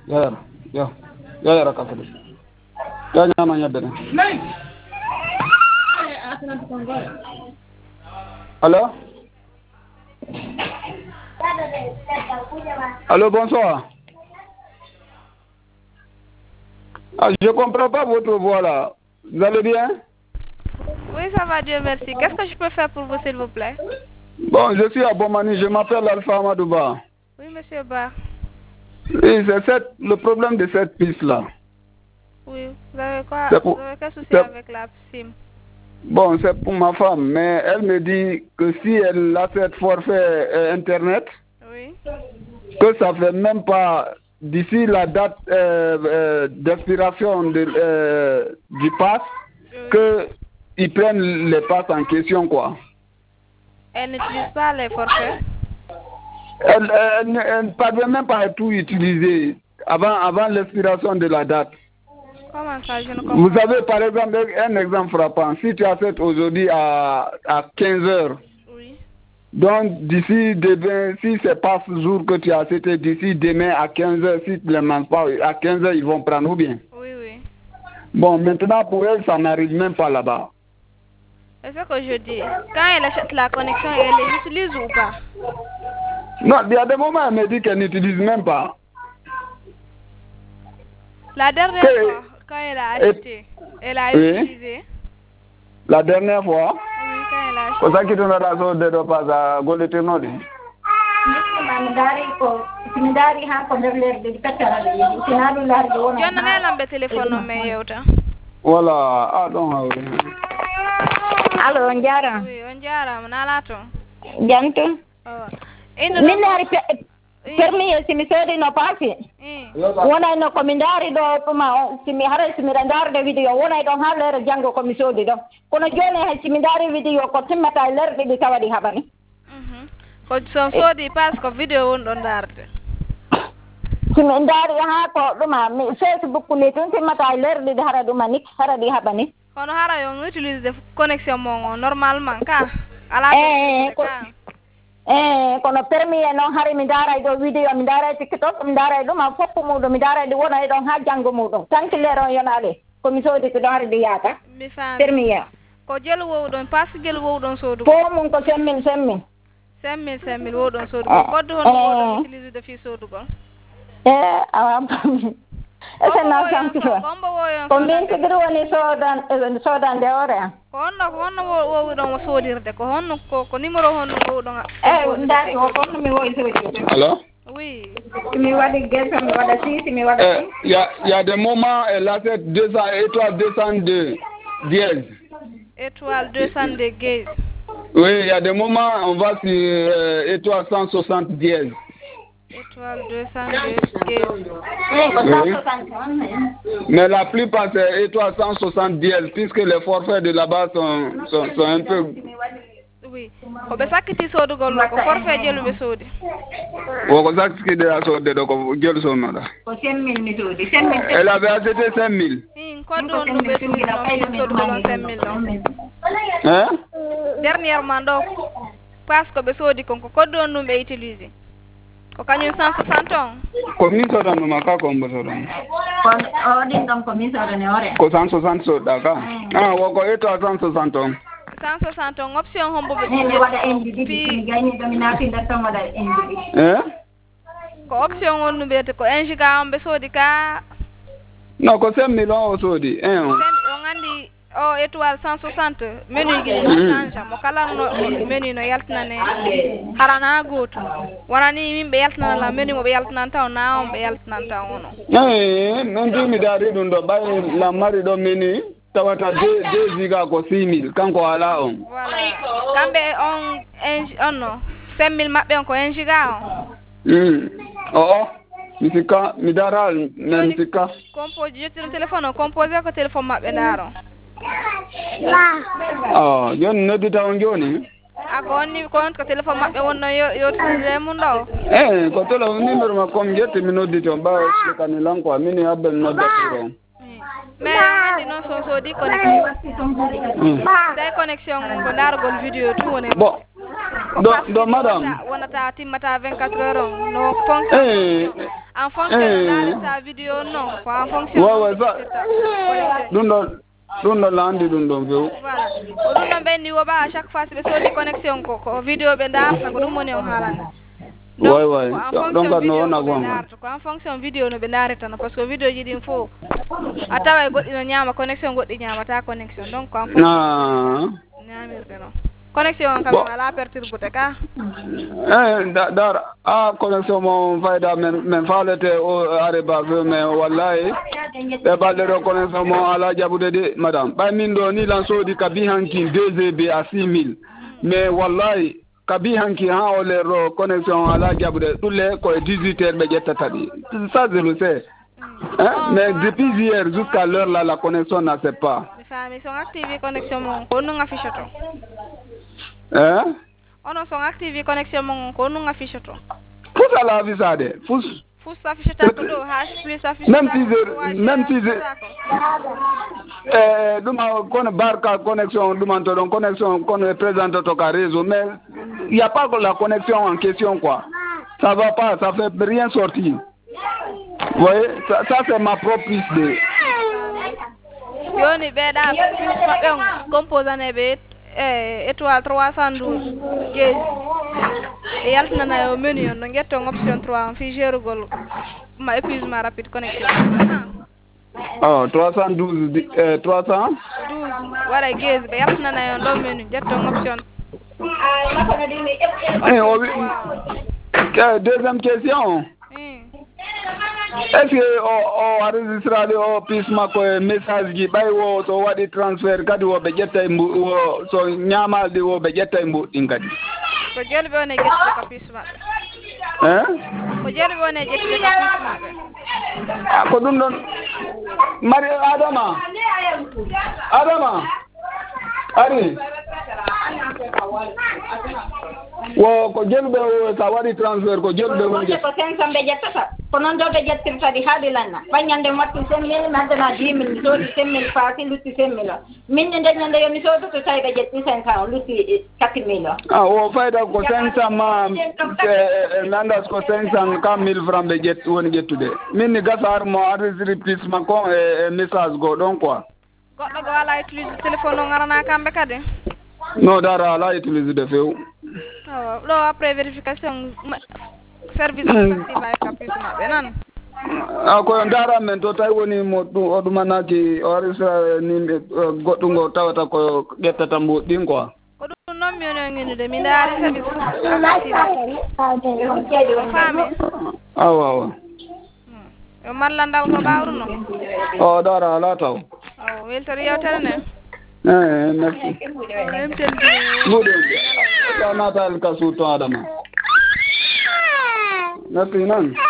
ya rakatale ya nyama nyadene Allô? Allô, bonsoir. Ah, je comprends pas votre voix là. Vous allez bien? Oui, ça va, Dieu merci. Qu'est-ce que je peux faire pour vous, s'il vous plaît? Bon, je suis à Bomani, je m'appelle Alpha Amadouba. Oui, monsieur Ba. Oui, c'est le problème de cette piste-là. Oui, vous avez quoi? Vous avez quel souci avec la SIM? Bon, c'est pour ma femme, mais elle me dit que si elle a cette forfait Internet, oui, que ça fait même pas d'ici la date d'expiration du pass, oui, qu'ils prennent les passes en question, quoi. Elle n'utilise pas les forfaits? Elle ne parvient même pas à tout utiliser avant l'expiration de la date. Comment ça, je ne comprends Vous avez par exemple un exemple frappant. Si tu achètes aujourd'hui à 15 heures, oui, donc d'ici demain, si c'est pas ce jour que tu as acheté, d'ici demain à 15 heures, si tu ne les manges pas, à 15 heures, ils vont prendre ou bien? Oui, oui. Bon, maintenant pour elle, ça n'arrive même pas là-bas. C'est ce que je dis. Quand elle achète la connexion, elle les utilise ou pas? Non, il y a des moments, elle me dit qu'elle n'utilise même pas. La dernière fois, quand elle a acheté, elle a utilisé? La dernière fois? Oui, quand elle a acheté. Pour ça que tu n'as pas de repas à Goletinodi. Voilà, ah donc. Allo, Njara. Oui, Njara, nalato. Janto. Minari permi simi sodi no pasi. Wona no komindari do puma simi hare simi randar video wona do haler jango komi sodi do. Kono jone ha simi ndari video ko timmata lerdi di tawadi habani. Ko son sodi pas ko video won don darde. Simi ndari ha ko duma mi Facebook ni tun timmata lerdi di hara duma nik hara di habani. Kono hara yo utilise de connexion mo normalement ka ala kono permis non hari mi dara do video mi dara TikTok mi dara do ma foppu mudum mi dara do wona do ha jango mudum tanki lero yonale ko mi sodi ko do hari di yata permis ko jelu wo don pass jelu wo don sodu ko mun ko semmin wo don sodu ko do no utilise de fi sodu ko awam ese na sanki fo ko min ko do woni sodan de ore honno wo don sodirde ko honno ko numéro honno wo don ndari o honno mi wo sodi. Allô? Oui. Mi wadi gesa mi wada si mi wada il y a des moments elle a cette 200 étoile 202 dièse. Étoile 202 dièse. Oui, il y a des moments on va sur étoile 160 dièse. Étoile 202 dièse. Oui. Mais la plupart c'est étoile 160 dièse puisque les forfaits de là-bas sont un peu. Oui. Ko be sakiti sodu gol ko forfait jelu be sodi. Ko sakiti de sodi do ko jelu so mala. Ko 5000 ni sodi. Elle avait acheté 5000. Ko don no be sodi no sodu gol 5000. Hein? Dernièrement do parce que be sodi ko don no be utiliser. Ko kanyu 160 on. Ko min so dan ma ka ko mbo so dan. Ko din dam ko min so dan ore. Ko 160 so da ka. Ah wo ko eto 160 on. 160 on option hombo be. Ni wada NDD ni gani dominati ndatto wada NDD. Ko option on be te ko 1 giga on be sodi ka. Non ko 5000 on sodi. On andi étoile 160 menu gi change mo kala no menu no yaltnane harana goto warani min be yaltnana la menu mo be yaltnan taw na on be yaltnan taw ono men mi dari dun do bay la mari do menu tawata 2 giga ko 6000 kanko ala on voilà kambe on no 5000 mabbe on ko 1 giga on misika mi daral misika composé jetti téléphone composé ko téléphone mabbe daro yon noddi taw joni agoni kon ko téléphone mabbe wonno yo mun do ko téléphone numéro ma kom jetti mi noddi to ba kan lan ko min abbe nodda ko mais andi non so di connexion day connexion ko dargol vidéo tout woni bon do madame wonata timmata 24 heures no fonction en fonction darata vidéo non ko en fonction ɗum ɗo landi ɗum ɗon few voilà o ɗum ɗon ɓenni woɓa à chaque fois ɓe soodi connexion ko vidéo ɓe darta ko ɗum woni on haalande way donc no wona gonga ko en fonction vidéo no ɓe daretano par ce que vidéo ji ɗin fof a tawa goɗɗi no ñaama connexion goɗɗi ñaamata connexion donc en fonction ñaamirde noon connexion on kam ala perturbute ka dar connexion mo fayda men faalete o are ba mais wallahi ɓe balɗe ɗo connexion mo ala jaɓude de madame ɓay min ɗo ni lan soodi kabi hanki 2 GB à 6000 mais wallahi kabi hanki ha o leero connexion ala jaɓude ɗulle koye 18 heures ɓe ƴettata ɗi ça je le sais mais depuis hier jusqu'à l'heure là la connexion n'accepte pas mi son active connexion mon ko non affiche to ono son active connexion mon ko non affiche to fous ala avisade fous affiche ta ko do hash plus affiche même si duma kono barka connexion duma to don connexion kono présente to ka réseau mais il y a pas la connexion en question quoi ça va pas ça fait rien sortir vous voyez ça c'est ma propre idée yoni beda plus composane be étoile 312 gauge e yaltana yo menu no getto option 3 fi gérugol ma épuisement rapide connexion 312 312 wara gauge be yaltana yo do menu getto option deuxième question est-ce que o enregistrade o pisma ko message ji ɓay wo so waɗi transfert kadi wo ɓe ƴetta so ñamalɗi wo ɓe ƴetta e mbuɗɗin kadi ko joni ɓe woni ƴettude ko pisma ko joni ɓe woni ƴettude ko pisma ɓe ko ɗum ɗon mari adama ari wo ko jelɓe sa waɗi transfert ko jelɓe woni ko 500 ɓe ƴettata ko noon ɗo ɓe ƴettirta ɗi haaɗi lanna ɓaññande motti 5 000 mi addana 10 000 mi soodi 5 000 faati lutti 5 000 o min ne ndeññande yo mi soodoto tawi ɓe ƴetti 500 o lutti 4 000 o o fayda ko 500 ma nandas ko 500 ka 1000 francs ɓe woni ƴettude min ni gasa har mo enregistré plus makko e message go ɗon quoi goɗɗo go ala utilise téléphone o garana kamɓe kadi no dara ala utilise de few ɗo après vérification service active ka plus maɓɓe nan koyo dara men to tawi woni mo o ɗumanaki o arisa ni goɗɗo ngo tawata koyo ƴettata mbuɗɗin quoi ko ɗum noon mi woni o nginude mi daari service active o faami awa yo mallandal ko ɓawruno o dara ala taw weltori yewtere nde merci mbuɗo sa natal ka suuto adama merci noon